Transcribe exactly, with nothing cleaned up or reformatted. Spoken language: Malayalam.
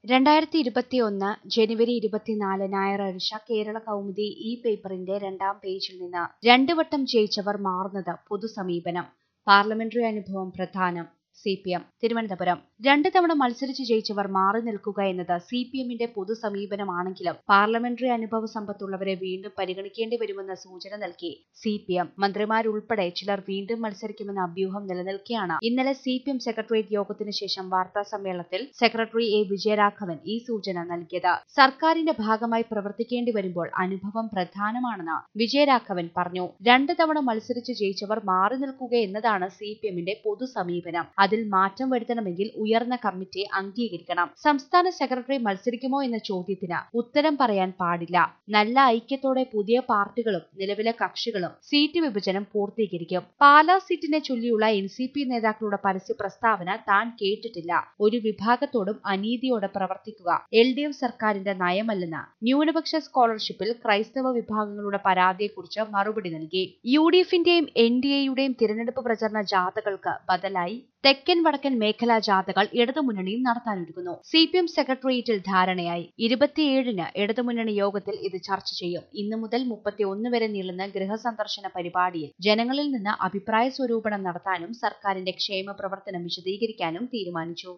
രണ്ടായിരത്തി ഇരുപത്തിയൊന്ന് ജനുവരി ഇരുപത്തിനാല് ഞായറാഴ്ച കേരള കൗമുദി ഈ പേപ്പറിന്റെ രണ്ടാം പേജിൽ നിന്ന് രണ്ടു വട്ടം ജയിച്ചവർ മാറുന്നത് പൊതുസമീപനം. പാർലമെന്ററി അനുഭവം പ്രധാനം. സി പി എം തിരുവനന്തപുരം രണ്ടു തവണ മത്സരിച്ച് ജയിച്ചവർ മാറി നിൽക്കുക എന്നത് സി പി എമ്മിന്റെ പൊതുസമീപനമാണെങ്കിലും പാർലമെന്ററി അനുഭവ സമ്പത്തുള്ളവരെ വീണ്ടും പരിഗണിക്കേണ്ടി വരുമെന്ന സൂചന നൽകി സി പി എം. മന്ത്രിമാരുൾപ്പെടെ ചിലർ വീണ്ടും മത്സരിക്കുമെന്ന അഭ്യൂഹം നിലനിൽക്കെയാണ് ഇന്നലെ സി പി എം സെക്രട്ടേറിയറ്റ് യോഗത്തിനു ശേഷം വാർത്താ സമ്മേളനത്തിൽ സെക്രട്ടറി എ വിജയരാഘവൻ ഈ സൂചന നൽകിയത്. സർക്കാരിന്റെ ഭാഗമായി പ്രവർത്തിക്കേണ്ടി വരുമ്പോൾ അനുഭവം പ്രധാനമാണെന്ന് വിജയരാഘവൻ പറഞ്ഞു. രണ്ടു തവണ മത്സരിച്ച് ജയിച്ചവർ മാറി നിൽക്കുക എന്നതാണ് സി പി എമ്മിന്റെ പൊതുസമീപനം. അതിൽ മാറ്റം വരുത്തണമെങ്കിൽ ഉയർന്ന കമ്മിറ്റി അംഗീകരിക്കണം. സംസ്ഥാന സെക്രട്ടറി മത്സരിക്കുമോ എന്ന ചോദ്യത്തിന് ഉത്തരം പറയാൻ പാടില്ല. നല്ല ഐക്യത്തോടെ പുതിയ പാർട്ടികളും നിലവിലെ കക്ഷികളും സീറ്റ് വിഭജനം പൂർത്തീകരിക്കും. പാലാ സീറ്റിനെ ചൊല്ലിയുള്ള എൻ സി പി നേതാക്കളുടെ പരസ്യ പ്രസ്താവന താൻ കേട്ടിട്ടില്ല. ഒരു വിഭാഗത്തോടും അനീതിയോടെ പ്രവർത്തിക്കുക എൽ ഡി എഫ് സർക്കാരിന്റെ നയമല്ലെന്ന് ന്യൂനപക്ഷ സ്കോളർഷിപ്പിൽ ക്രൈസ്തവ വിഭാഗങ്ങളുടെ പരാതിയെക്കുറിച്ച് മറുപടി നൽകി. യു ഡി എഫിന്റെയും എൻ ഡി എയുടെയും തിരഞ്ഞെടുപ്പ് പ്രചരണ ജാഥകൾക്ക് ബദലായി തെക്കൻ വടക്കൻ മേഖലാ ജാഥകൾ ഇടതുമുന്നണിയും നടത്താനൊരുങ്ങുന്നു. സി പി എം സെക്രട്ടേറിയറ്റിൽ ധാരണയായി. ഇരുപത്തിയേഴിന് ഇടതുമുന്നണി യോഗത്തിൽ ഇത് ചർച്ച ചെയ്യും. ഇന്നു മുതൽ മുപ്പത്തിയൊന്ന് വരെ നീളുന്ന ഗൃഹസന്ദർശന പരിപാടിയിൽ ജനങ്ങളിൽ നിന്ന് അഭിപ്രായ സ്വരൂപണം നടത്താനും സർക്കാരിന്റെ ക്ഷേമ പ്രവർത്തനം വിശദീകരിക്കാനും തീരുമാനിച്ചു.